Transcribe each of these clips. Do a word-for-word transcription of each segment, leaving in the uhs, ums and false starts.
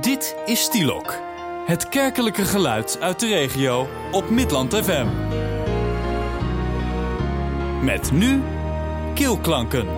Dit is Stielok, het kerkelijke geluid uit de regio op Midland F M. Met nu Keelklanken.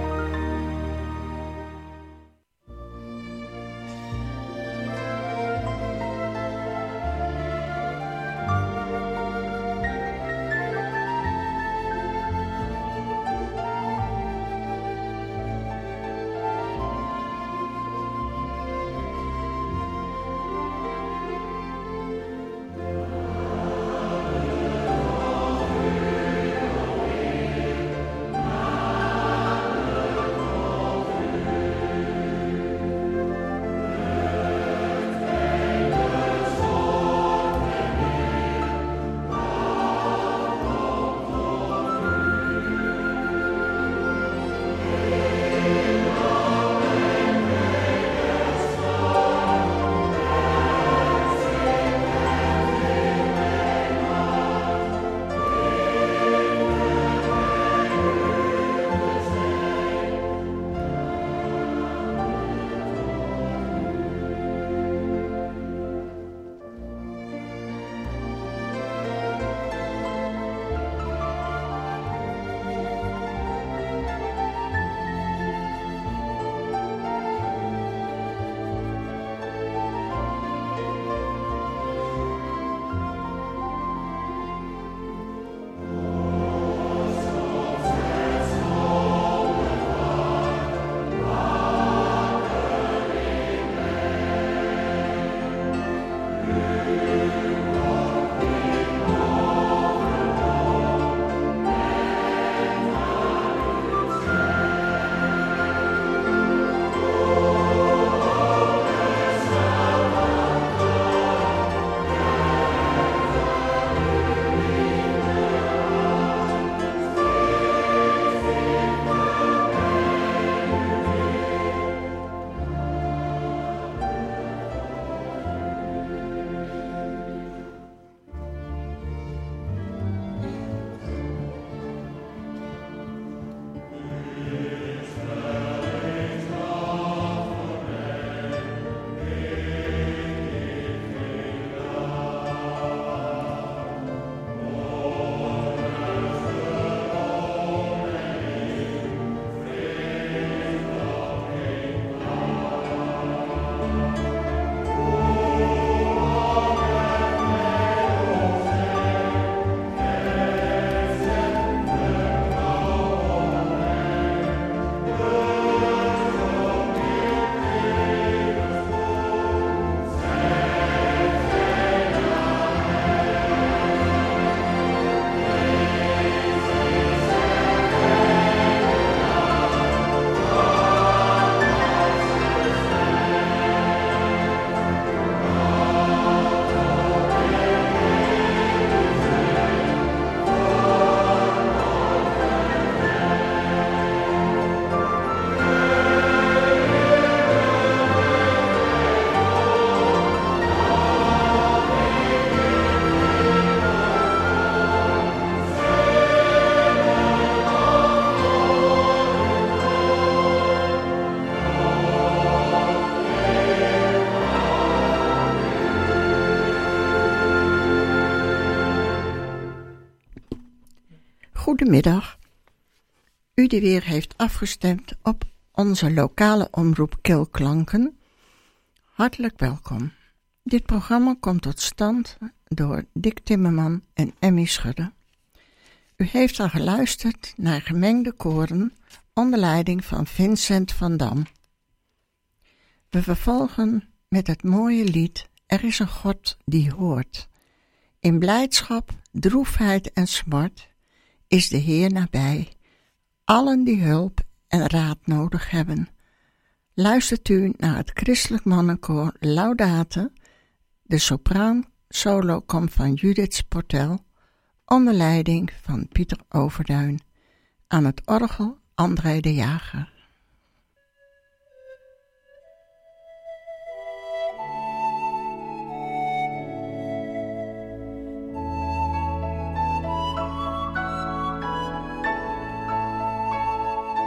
Goedemiddag. U die weer heeft afgestemd op onze lokale omroep Keelklanken. Hartelijk welkom. Dit programma komt tot stand door Dick Timmerman en Emmy Schudde. U heeft al geluisterd naar gemengde koren onder leiding van Vincent van Dam. We vervolgen met het mooie lied Er is een God die hoort. In blijdschap, droefheid en smart is de Heer nabij, allen die hulp en raad nodig hebben. Luistert u naar het christelijk mannenkoor Laudate. De sopraan solo komt van Judith Sportel, onder leiding van Pieter Overduin. Aan het orgel André de Jager.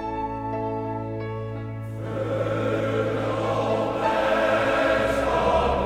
Oh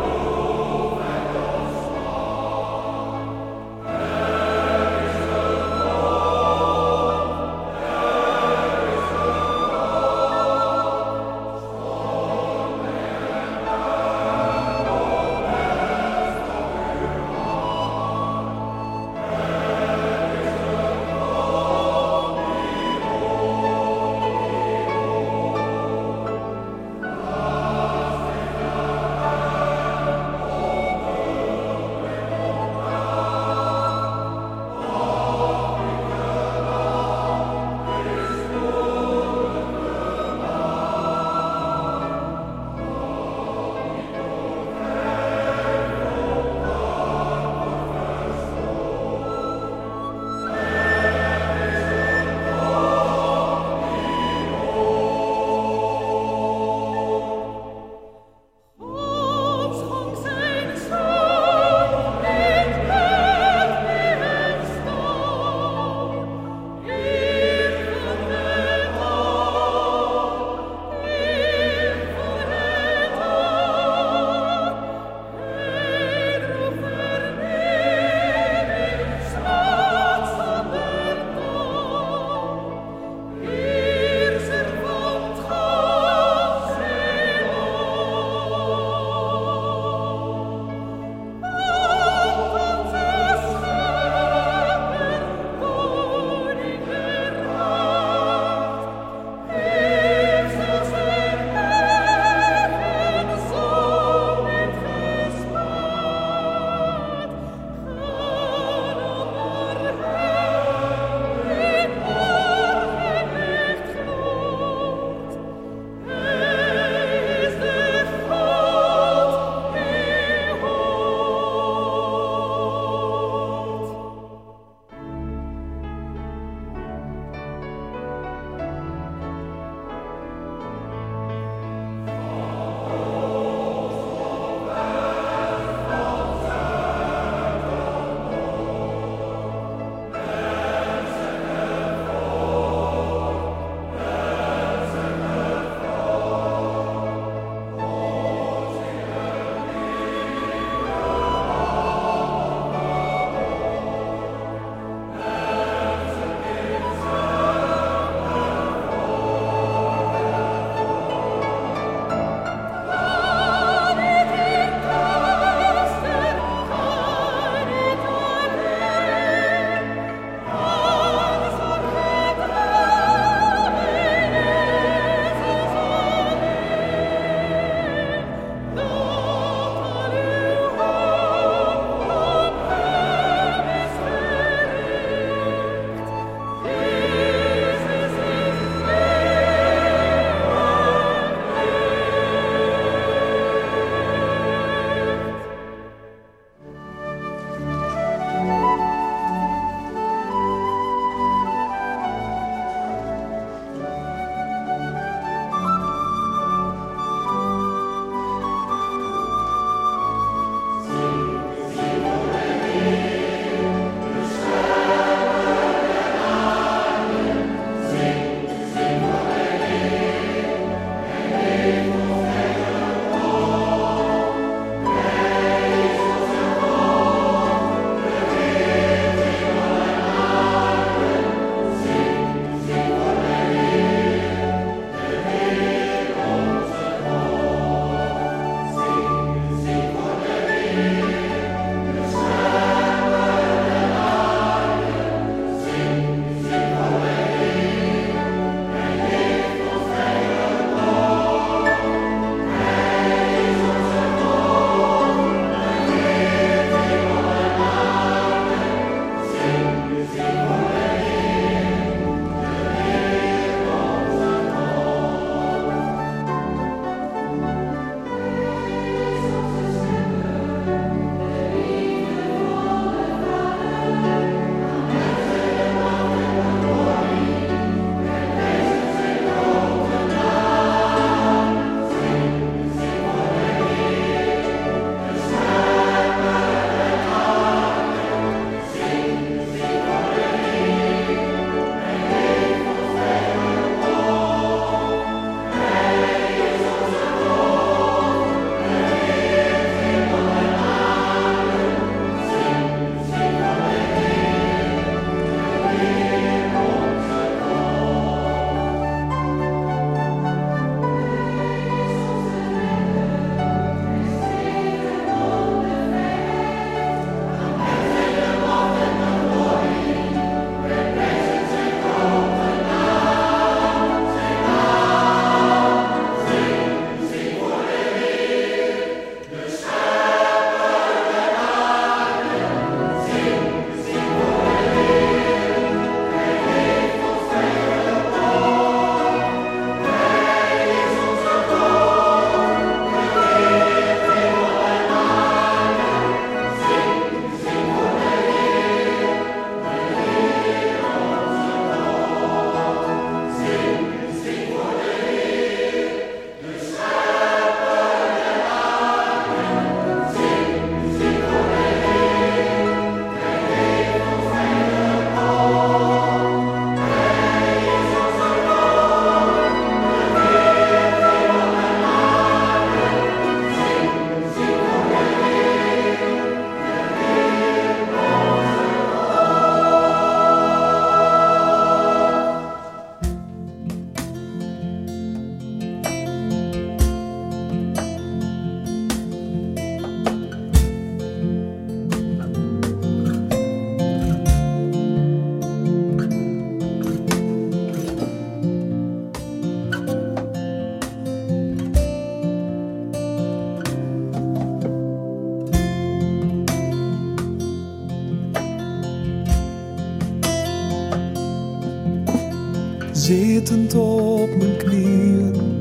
Zittend op mijn knieën,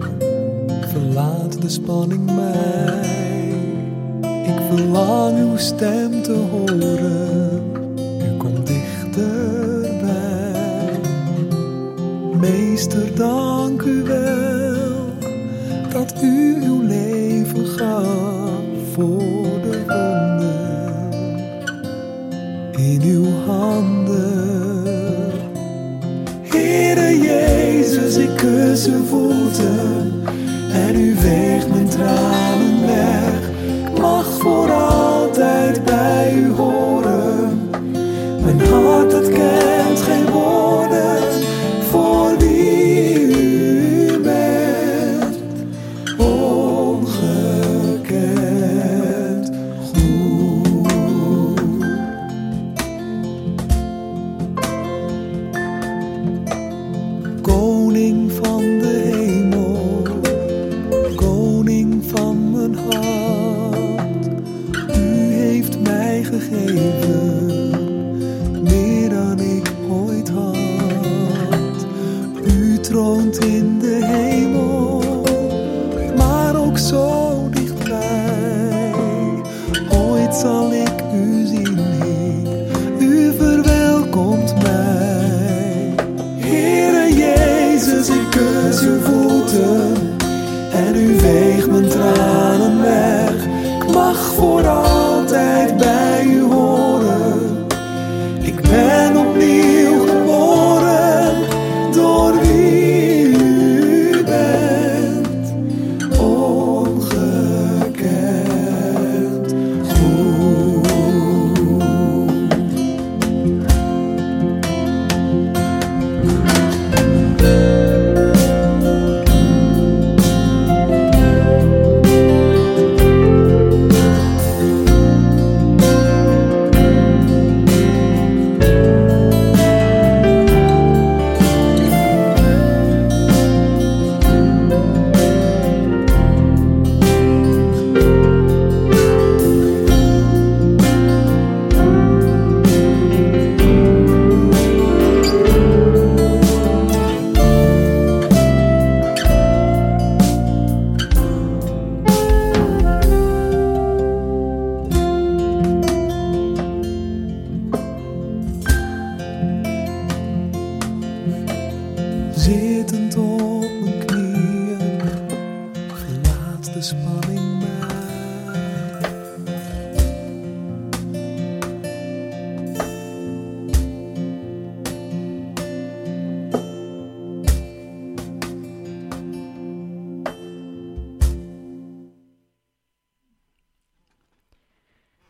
verlaat de spanning mij. Ik verlang uw stem te horen, u komt dichterbij. Meester, dank u wel, dat u uw leven gaf voor de wonden in uw handen. Heere Jezus, ik kus uw voeten en u veegt mijn tranen weg. Ik mag voor altijd bij u horen. Mijn hart, het kent geen woorden voor wie u bent. Ongekend goed. Koning van de hemel, koning van mijn hart. U heeft mij gegeven meer dan ik ooit had. U troont in de hemel, maar ook zo dichtbij. Ooit zal ik u zien, Heer, u verwelkomt mij. Heere Jezus, ik kus uw voeten en u veegt mijn tranen weg. Ik mag voor altijd bij u horen. Ik ben opnieuw geboren door wie u bent. Ongekend goed.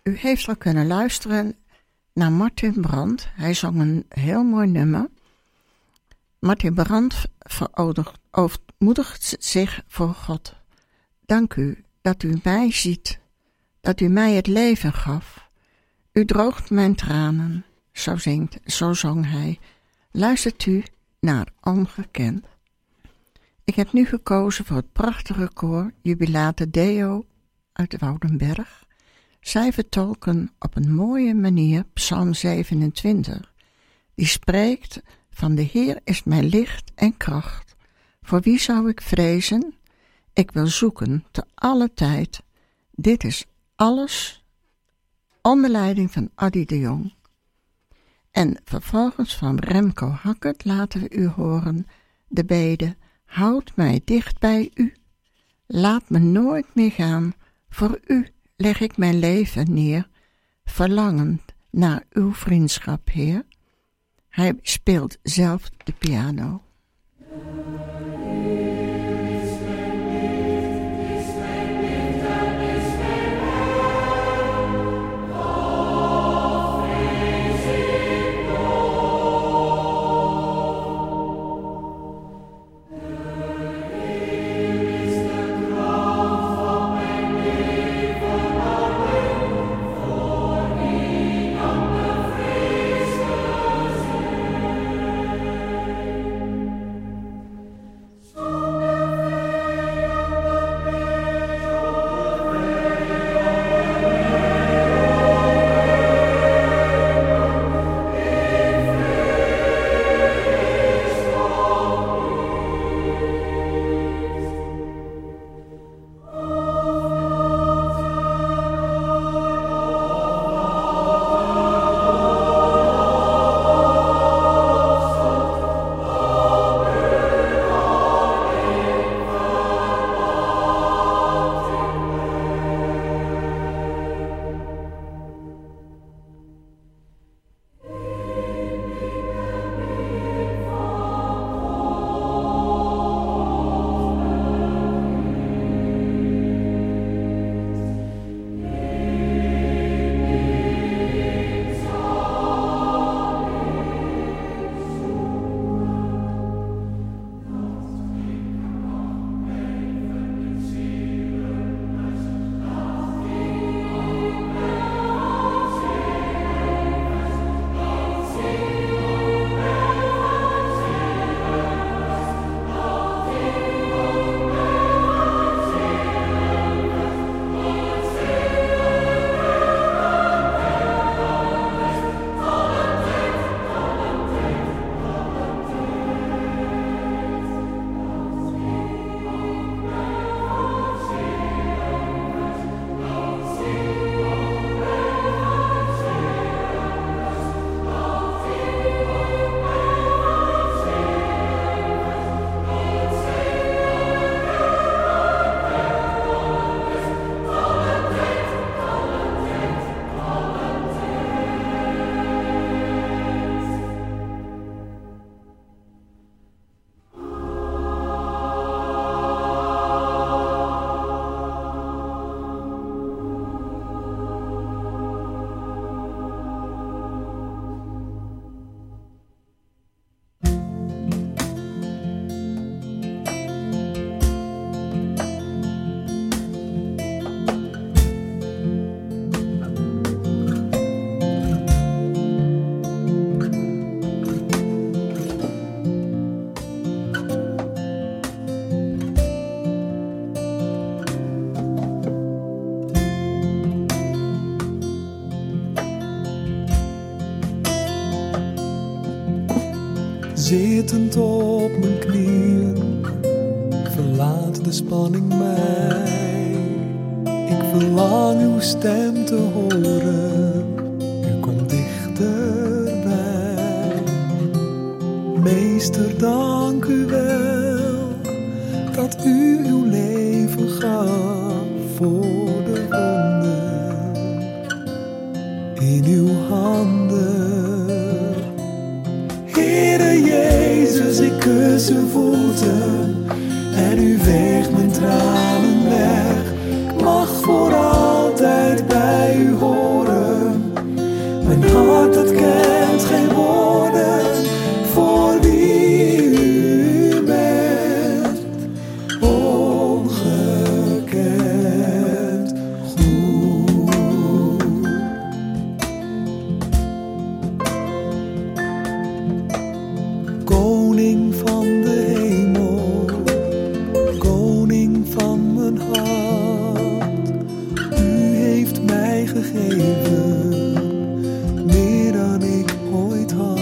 U heeft al kunnen luisteren naar Martin Brandt. Hij zong een heel mooi nummer. Martin Brandt verootmoedigt zich voor God. Dank u dat u mij ziet, dat u mij het leven gaf. U droogt mijn tranen, zo zingt, zo zong hij. Luistert u naar Ongekend. Ik heb nu gekozen voor het prachtige koor Jubilate Deo uit Woudenberg. Zij vertolken op een mooie manier Psalm zevenentwintig. Die spreekt van de Heer is mijn licht en kracht. Voor wie zou ik vrezen? Ik wil zoeken te alle tijd. Dit is alles onder leiding van Adi de Jong. En vervolgens van Remco Hackert laten we u horen de bede: houd mij dicht bij u. Laat me nooit meer gaan. Voor u leg ik mijn leven neer, verlangend naar uw vriendschap, Heer. Hij speelt zelf de piano. Zittend op mijn knieën, verlaat de spanning mij. Ik verlang uw stem te horen, u komt dichterbij. Meester, dank u wel, dat u uw leven gaf voor de wonden in uw handen. Heere Jezus, ik kus uw voeten en u veegt mijn tranen weg. Ik mag voor altijd bij u horen. Mijn hart dat kent geen woorden voor wie u bent. Ongekend goed. Koning van de hemel, koning van mijn hart. U heeft mij gegeven meer dan ik ooit had.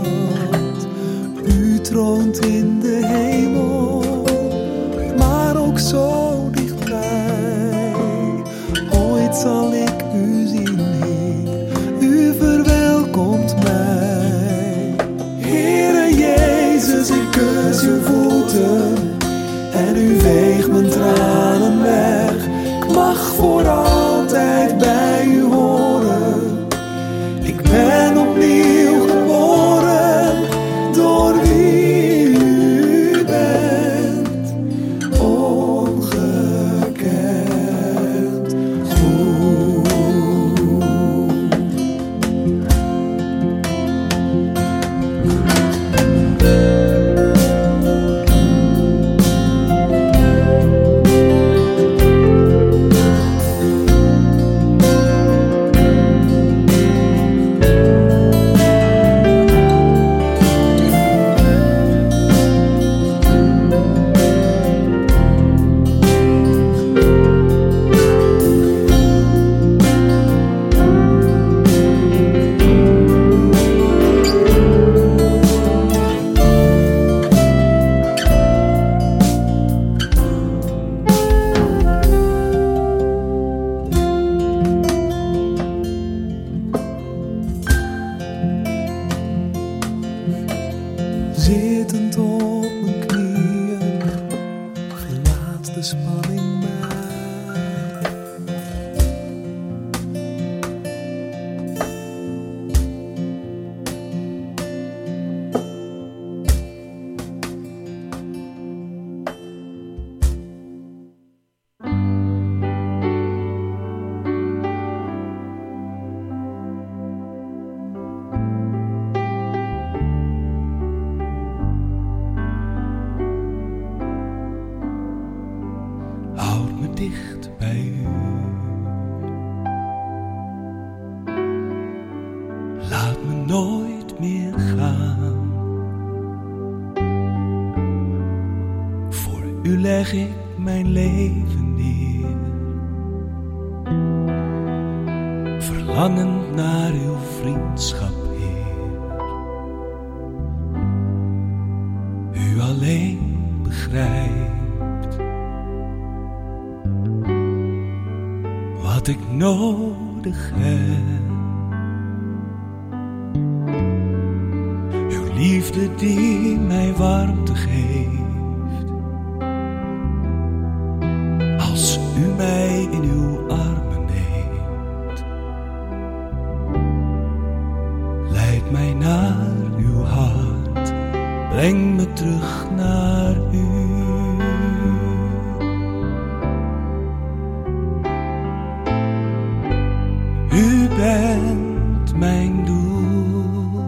U troont in de hemel, maar ook zo dichtbij. Ooit zal ik u zien, Heer, u verwelkomt mij. Heere Jezus, ik kus uw voeten en u veegt mijn tranen weg. Ik mag voor altijd bij u horen. Ik ben opnieuw geboren door wie u bent. Ongekend goed. Zittend op mijn knieën, verlaat de spanning mij. Houd me dicht bij u. Laat me nooit meer gaan. Voor u leg ik mijn leven neer. Verlangend naar uw vriendschap, Heer. U alleen begrijpt wat ik nodig heb. Uw liefde die mij warmte geeft. Als u mij in uw armen neemt, leid mij naar uw hart, breng me terug naar u. U bent mijn doel.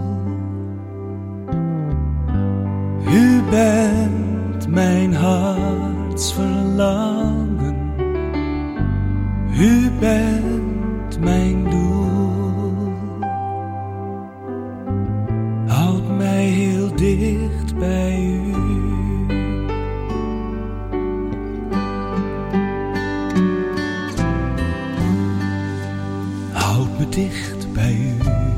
U bent mijn hartsverlangen. U bent mijn doel. Houd mij heel dicht bij u. Houd me dicht bij u.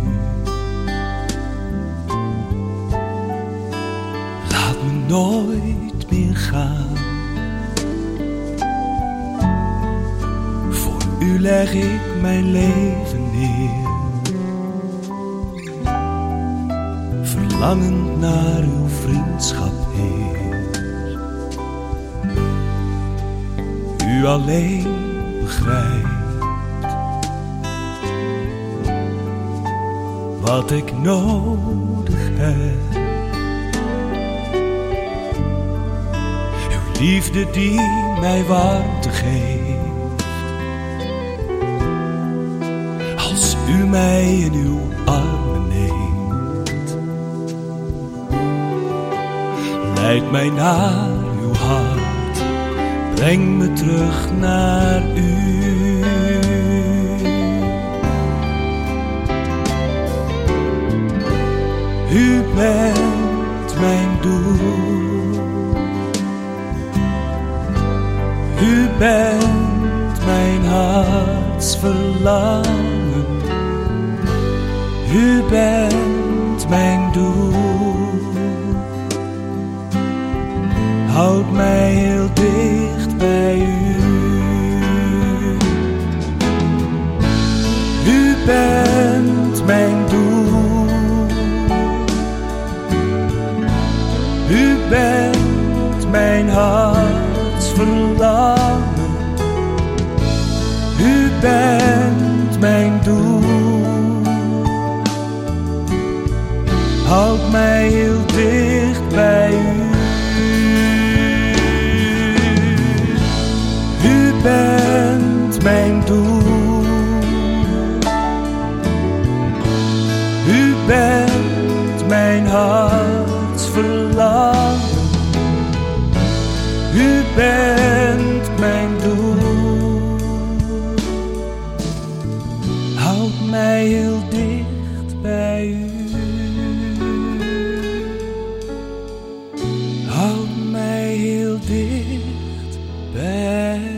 Laat me nooit meer gaan. Voor u leg ik mijn leven neer. Verlangend naar uw vriendschap, Heer. U alleen begrijpt wat ik nodig heb. Uw liefde die mij warmte geeft. Als u mij in uw armen neemt. Leid mij naar uw hart, breng me terug naar u. U bent mijn doel, u bent mijn hartsverlangen, u bent mijn doel. Houd mij heel dicht bij u, u bent mijn doel, u bent mijn hartsverlangen, u bent mijn doel. Houd mij heel dicht bij u, u bent mijn doel, u bent mijn hartsverlangen, u bent mijn doel. Houd mij heel dicht bij u, houd mij heel dicht bij u.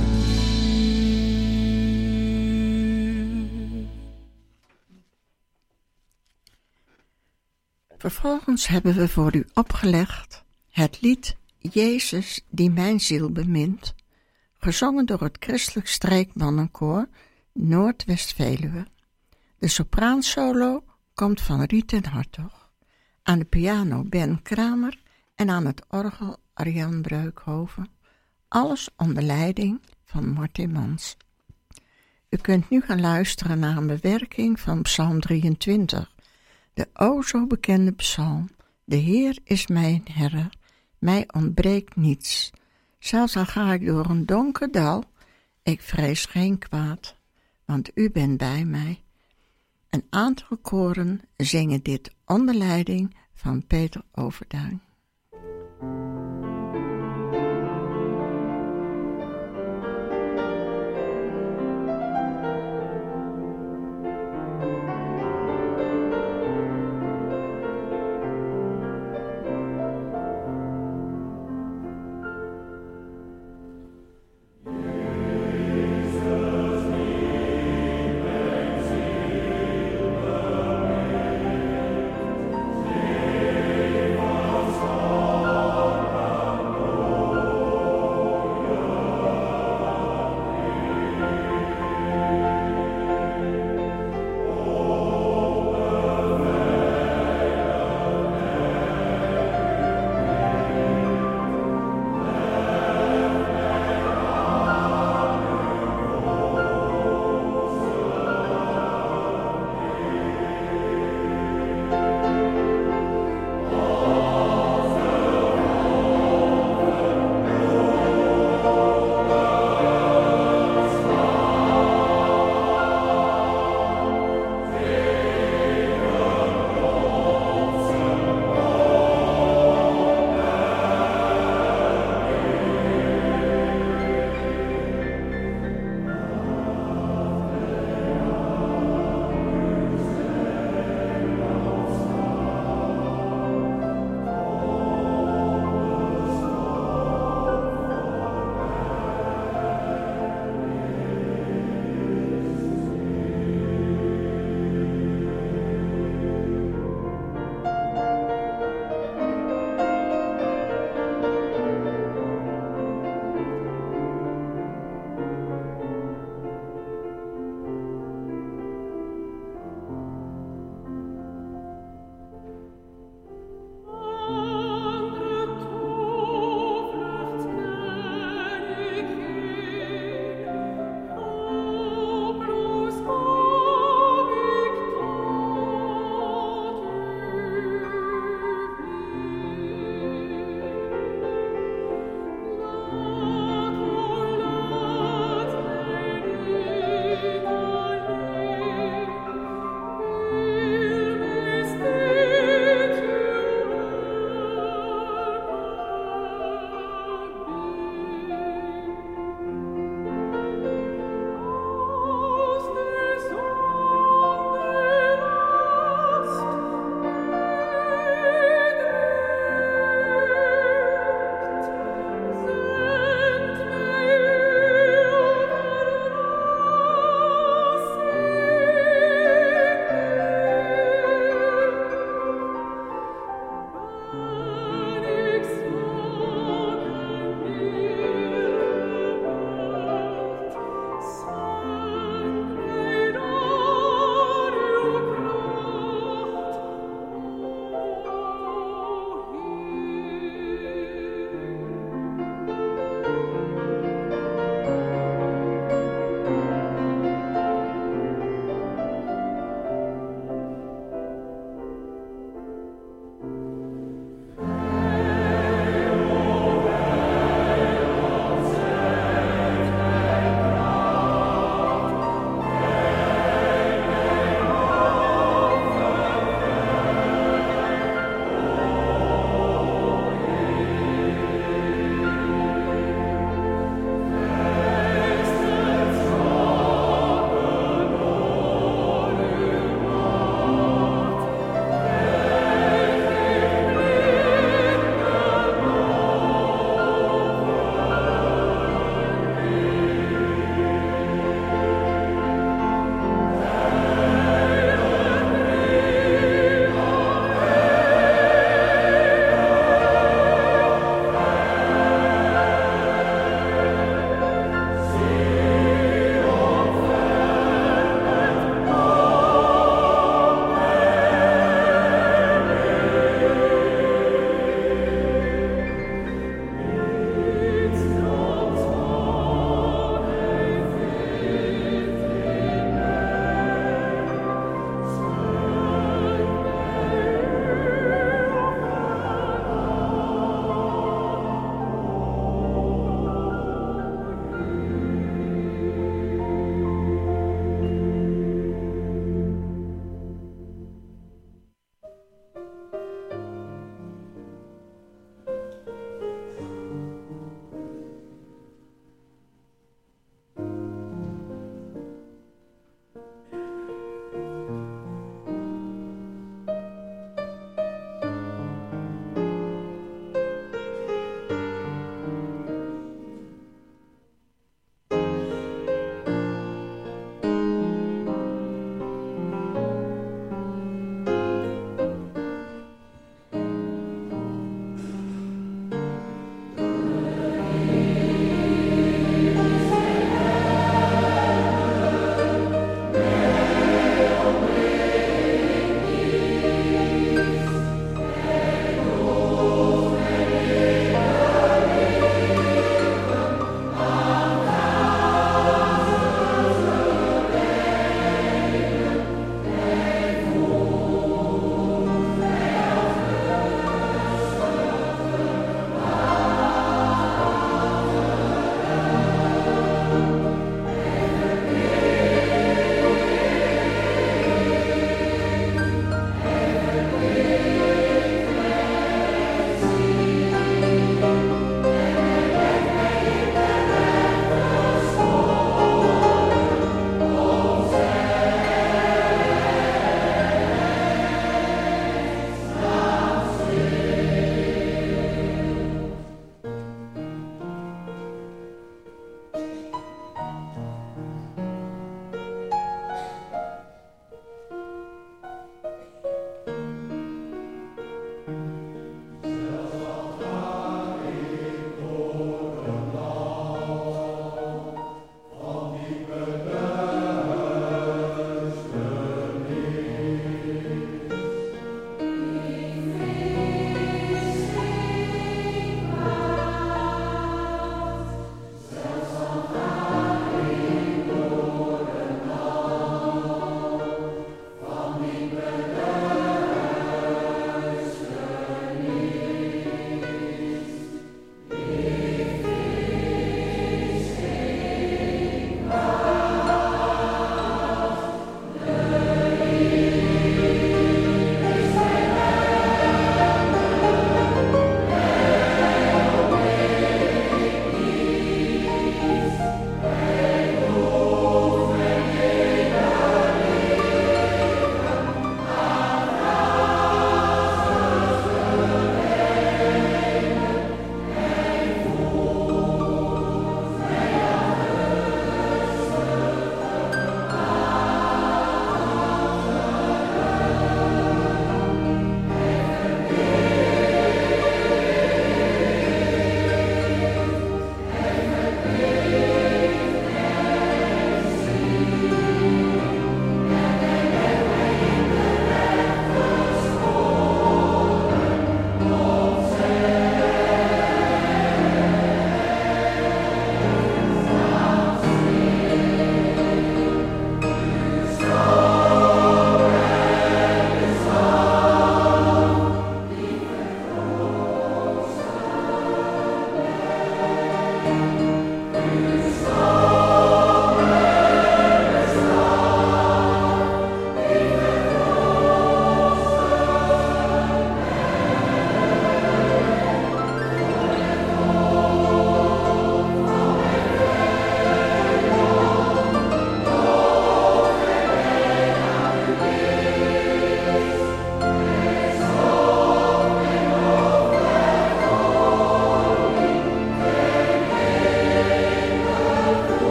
Vervolgens hebben we voor u opgelegd het lied Jezus die mijn ziel bemint, gezongen door het Christelijk Streekmannenkoor Noordwest-Veluwe. De sopraansolo komt van Rieten Hartog, aan de piano Ben Kramer en aan het orgel Arjan Breukhoven, alles onder leiding van Martin Mans. U kunt nu gaan luisteren naar een bewerking van Psalm drieëntwintig, de o zo bekende psalm. De Heer is mijn Herder, mij ontbreekt niets. Zelfs al ga ik door een donker dal, ik vrees geen kwaad, want u bent bij mij. Een aantal koren zingen dit onder leiding van Peter Overduin. Als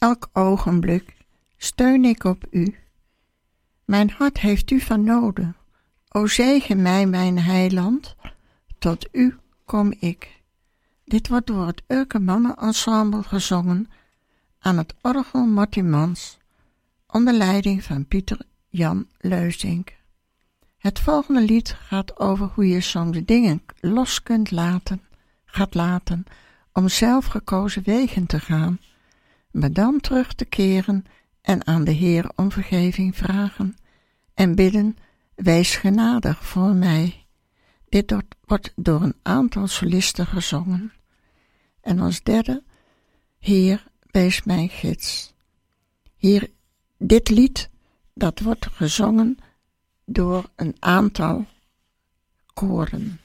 elk ogenblik steun ik op u. Mijn hart heeft u van noden. O zegen mij, mijn heiland, tot u kom ik. Dit wordt door het Urke Mannenensemble gezongen aan het orgel Martimans, onder leiding van Pieter Jan Leusink. Het volgende lied gaat over hoe je soms dingen los kunt laten, gaat laten, om zelf gekozen wegen te gaan, maar dan terug te keren en aan de Heer om vergeving vragen en bidden, wees genadig voor mij. Dit wordt door een aantal solisten gezongen. En als derde, Heer, wees mijn gids. Hier, dit lied, dat wordt gezongen door een aantal koren.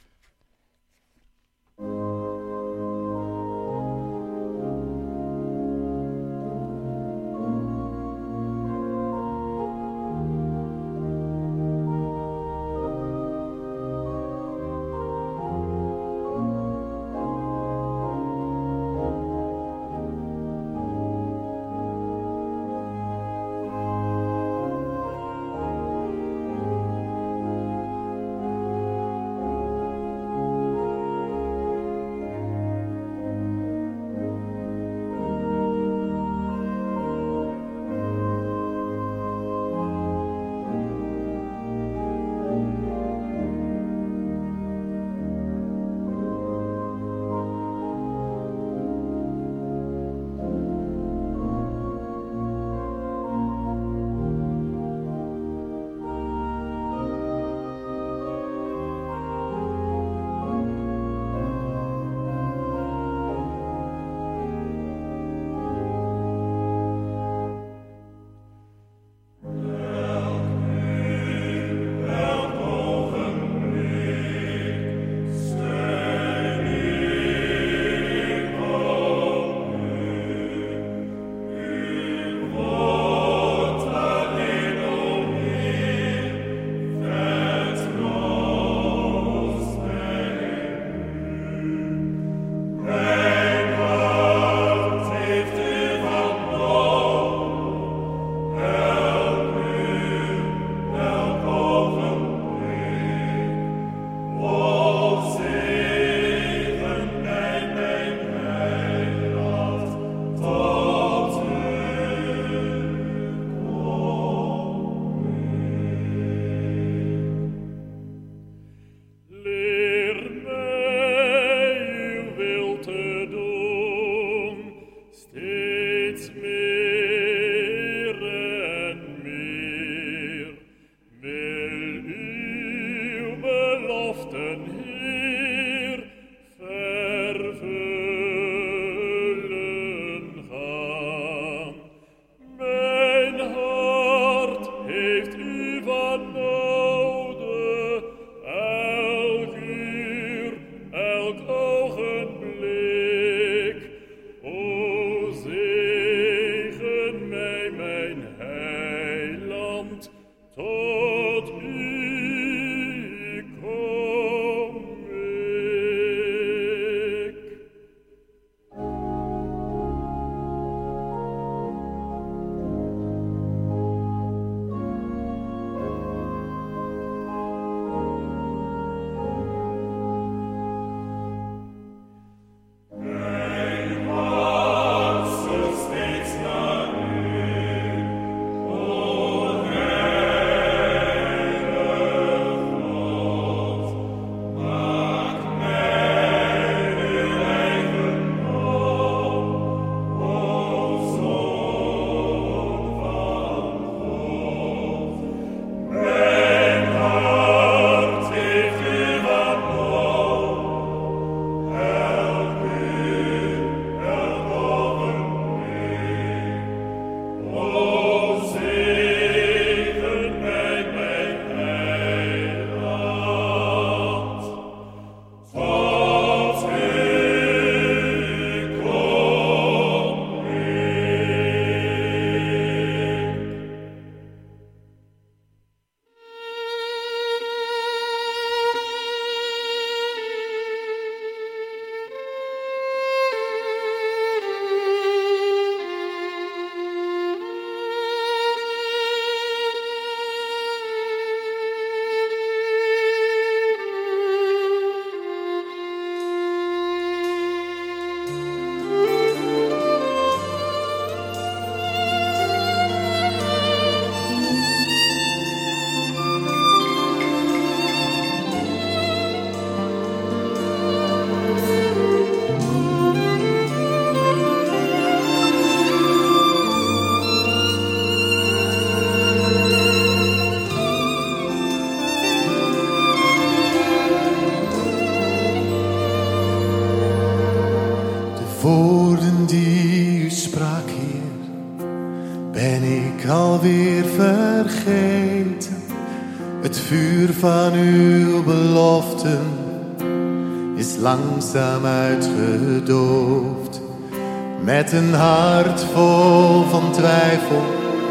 alweer vergeten. Het vuur van uw beloften is langzaam uitgedoofd. Met een hart vol van twijfel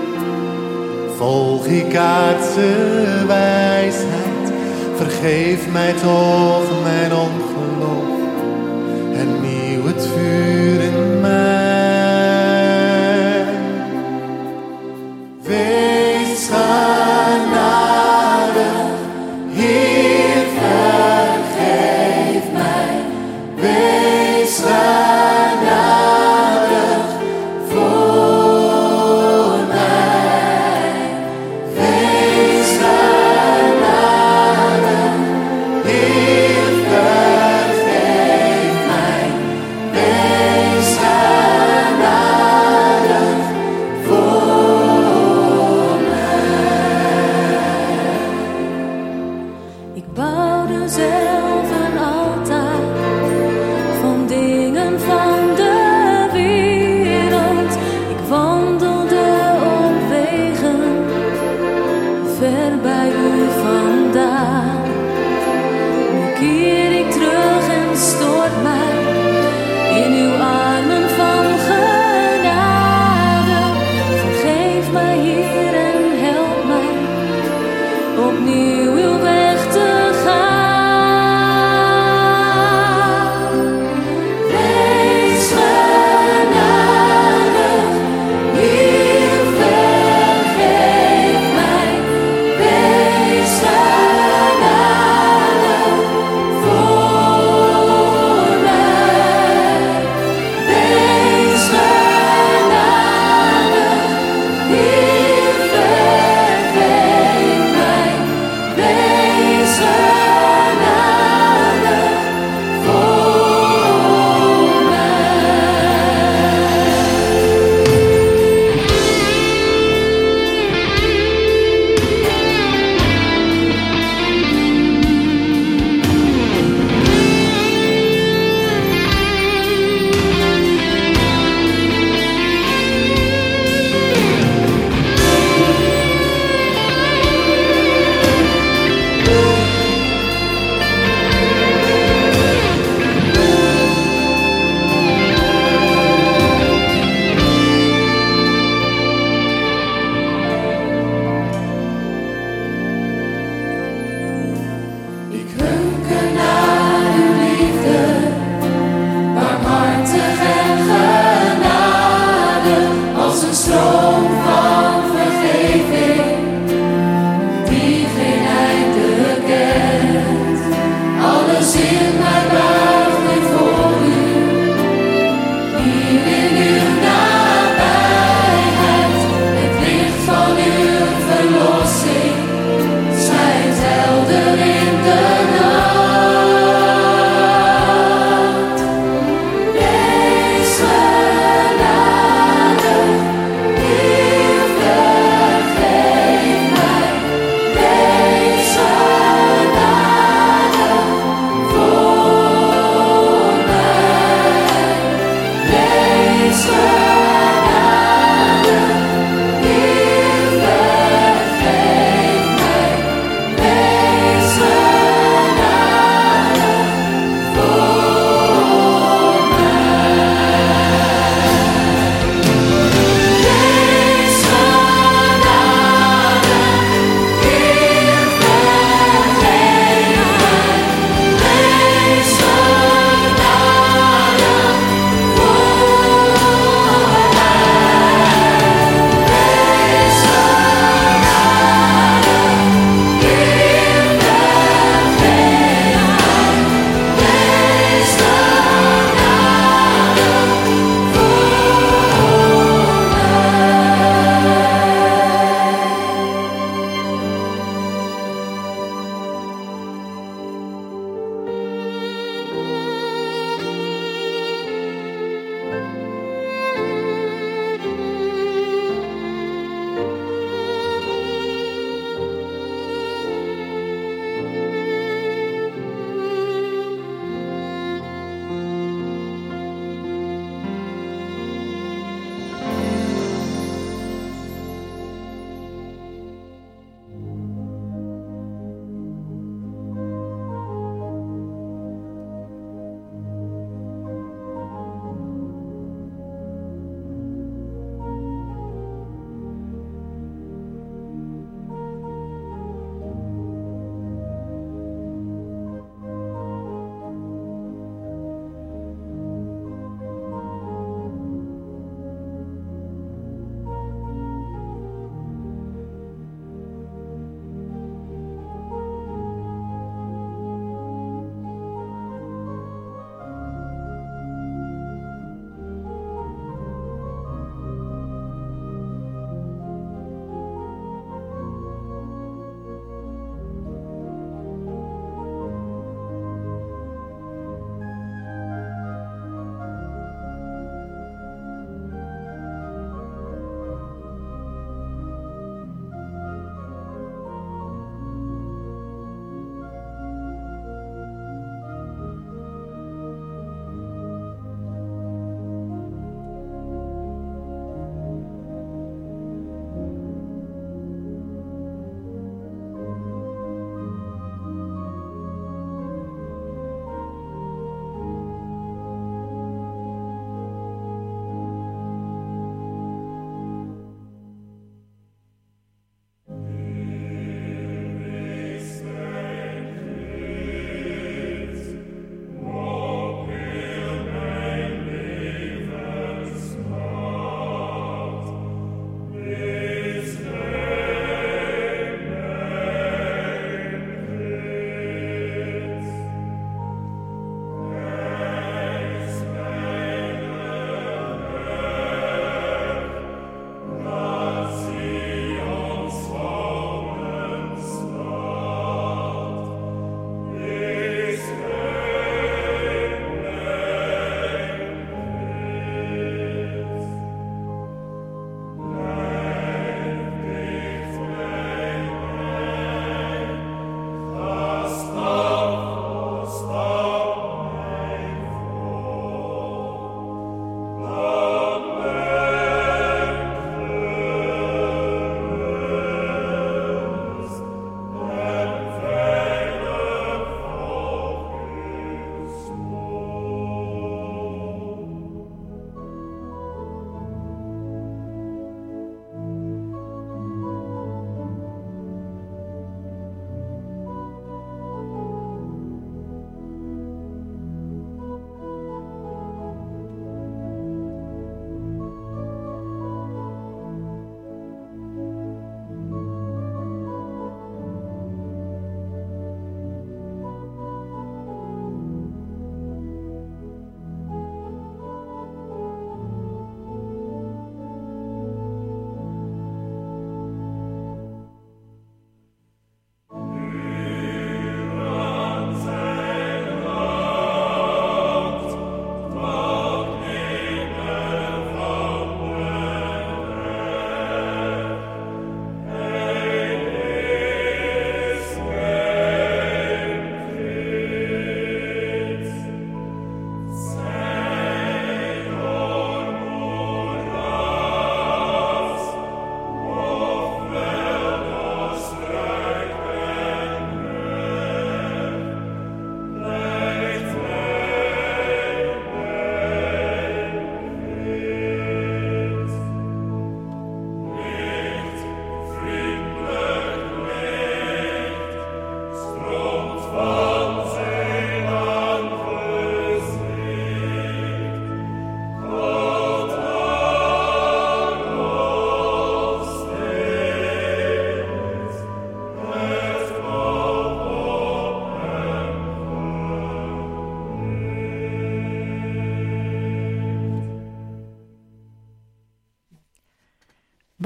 volg ik aardse wijsheid. Vergeef mij toch mijn ongeloof en nieuw het vuur in mij. Wees genadig, Heer, vergeef mij. Wees genadig voor mij. Wees genadig, Heer, vergeef mij. Wees genadig voor mij. Ik bouwde zelf een altaar van dingen van de wereld. Ik wandelde op wegen ver bij u vandaan. Nu keer ik terug en stort mij in uw armen van genade. Vergeef mij, Heer, en help mij opnieuw uw weg te gaan. Wees genadig, Heer, vergeef mij. Wees genadig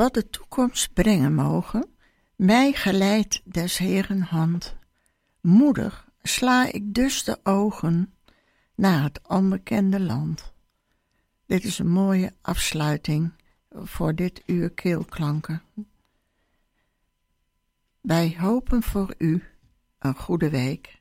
wat de toekomst brengen mogen, mij geleidt des Heeren hand. Moedig sla ik dus de ogen naar het onbekende land. Dit is een mooie afsluiting voor dit uur keelklanken. Wij hopen voor u een goede week.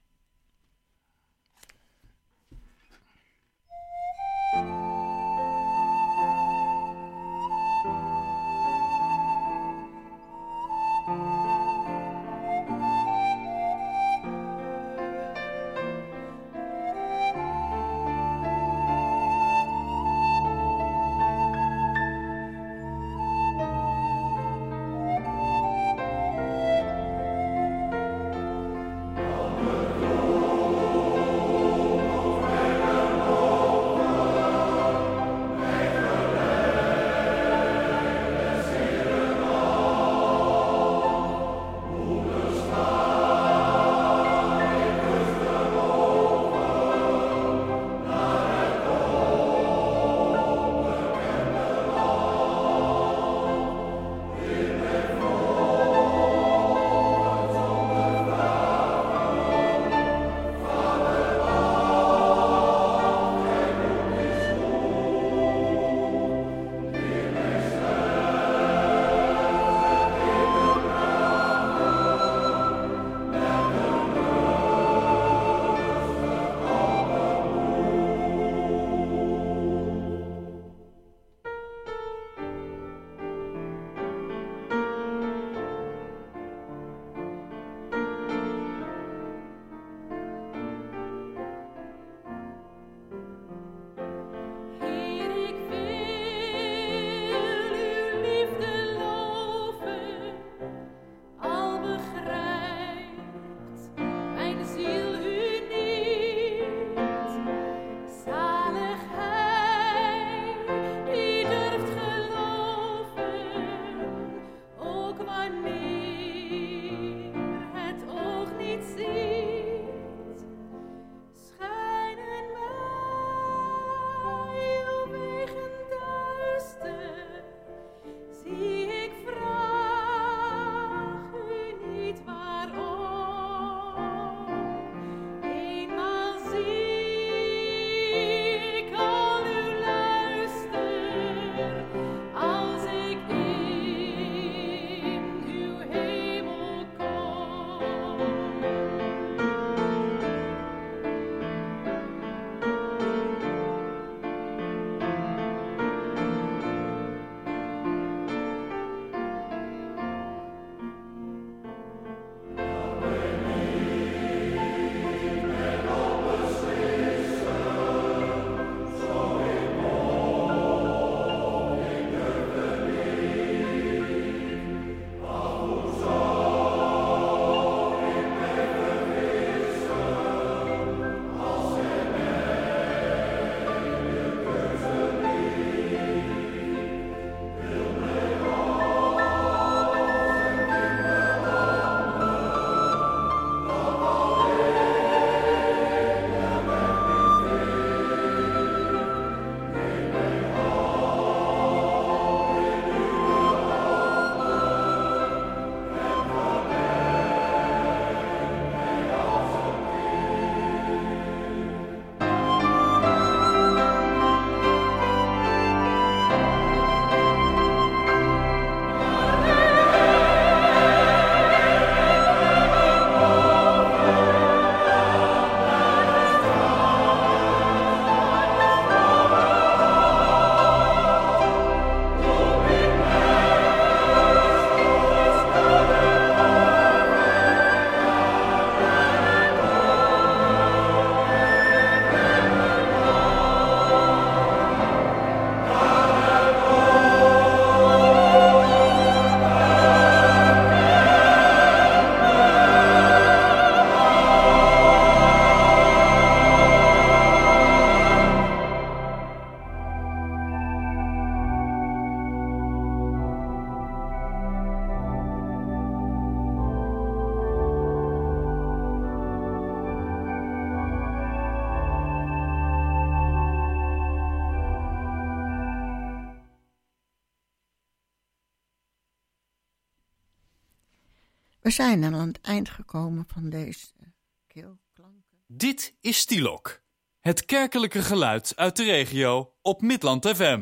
We zijn aan het eind gekomen van deze keelklanken. Dit is Stilok, het kerkelijke geluid uit de regio op Midland F M.